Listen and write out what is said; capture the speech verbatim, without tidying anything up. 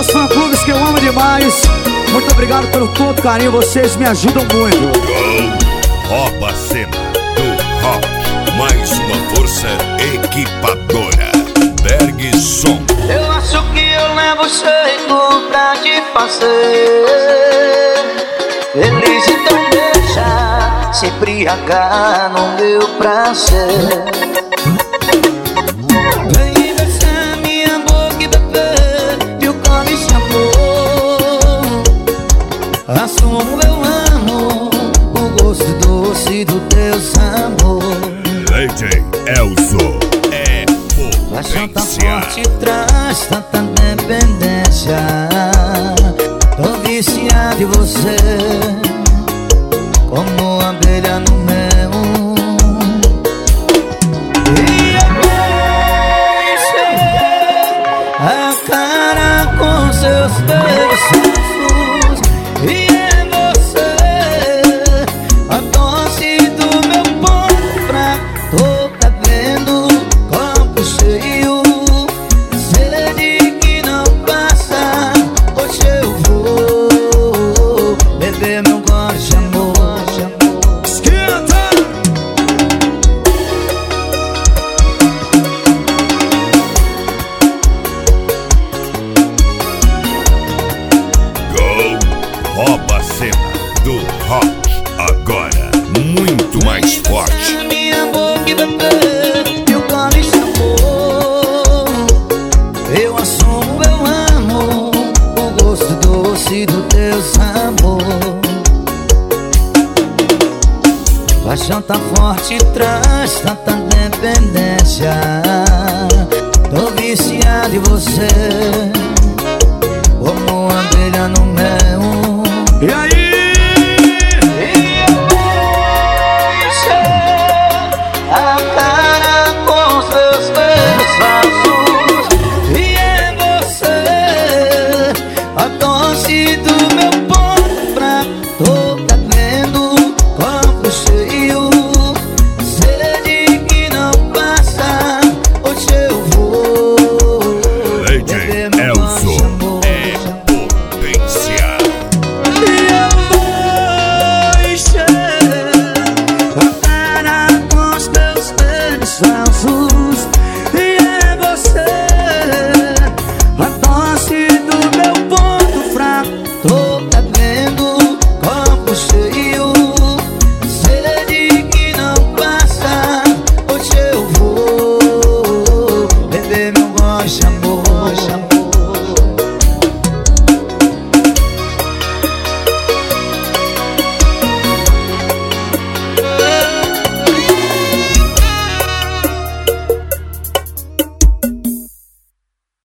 meus fã-clubes que eu amo demais, muito obrigado pelo todo carinho, vocês me ajudam muito. Rouba a cena do rock, mais uma força equipadora. Berg Som. Eu acho que eu levo jeito pra te fazer feliz, então deixa se embriagar no meu prazer. Vem beijar minha boca e beber meu colo e amor. Assumo, eu amo o gosto doce do teu sabor. D J Elzo é Paixão tão potência. forte traz tanta dependência. Tô viciado em você, como abelha no mel. E eu encher a cara com seus beijos. E é você a dose do meu ponto fraco. Tô bebendo copo cheio, sede que não passa. Hoje eu vou beber meu gole de amor. Esquenta! Go, rouba a cena do rock agora, muito mais forte. Minha boca e beber meu gole de amor. Eu assumo, eu amo o gosto doce do teu sabor. Paixão tá forte traz tanta dependência. Tô viciado em você, como abelha no mel. E aí? A cara com seus beijos. E é você a dose do meu ponto fraco. Tô bebendo copo cheio, sede que não passa. Hoje eu vou D J Elzo é potência. E eu vou encher a cara com os teus beijos.